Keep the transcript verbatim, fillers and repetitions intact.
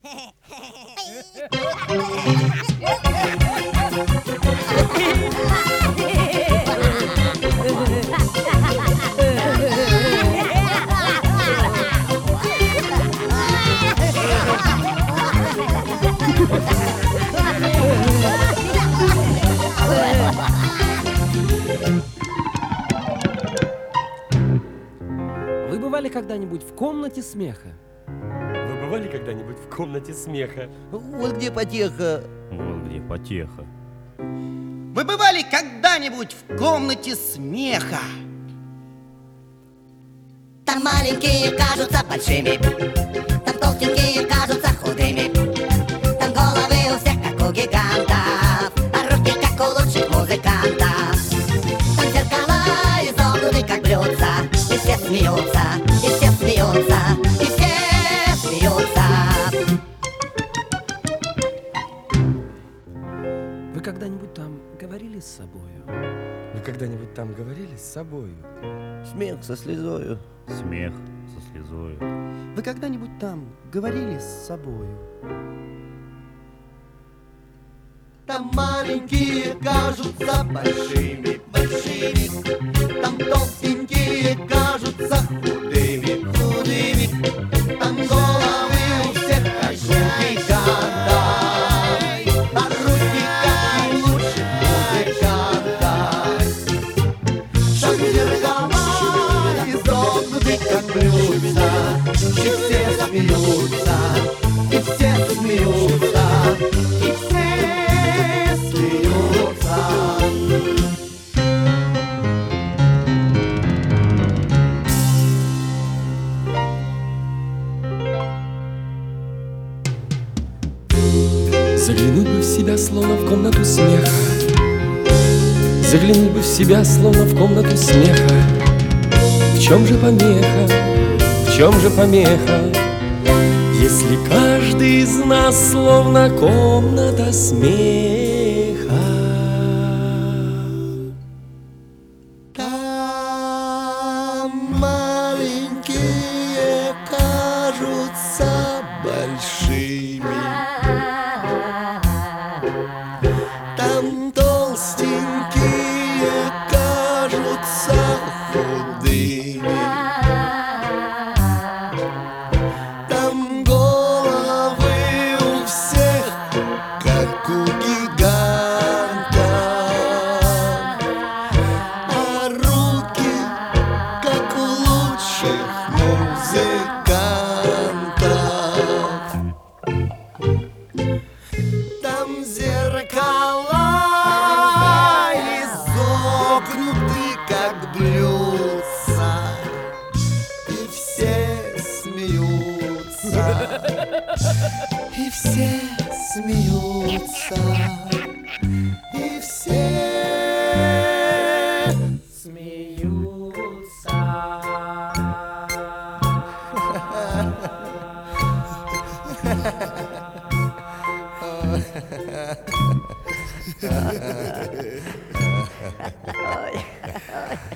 Вы бывали когда-нибудь в комнате смеха? Вы бывали когда-нибудь в комнате смеха? Вот где потеха. Вот где потеха. Вы бывали когда-нибудь в комнате смеха? Там маленькие кажутся большими, там толстенькие кажутся худыми, там головы у всех как у гигантов, а руки как у лучших музыкантов. Там зеркала изогнуты как блюдца, и все смеются, и все смеются, и все смеются. Вы когда-нибудь там говорили с собою? Вы когда-нибудь там говорили с собой? Смех со слезою. Смех со слезою. Вы когда-нибудь там говорили с собою? Там маленькие кажутся большими, большими. Там толстенькие кажутся худыми, худыми. Там головы у всех как у гигантов, а руки как у лучших музыкантов. Там зеркала изогнуты как блюдца, и все смеются, и все смеются, и все смеются. Заглянуть бы в себя, словно в комнату смеха. Заглянуть бы в себя, словно в комнату смеха. В чем же помеха, в чем же помеха, если каждый из нас словно комната смеха? Там маленькие кажутся большими, там толстенькие кажутся худыми, там головы у всех как у гигантов, а руки как у лучших музыкантов. Там зеркала изогнуты как блюдца, и все смеются, и все смеются, и все смеются. Ой, ой.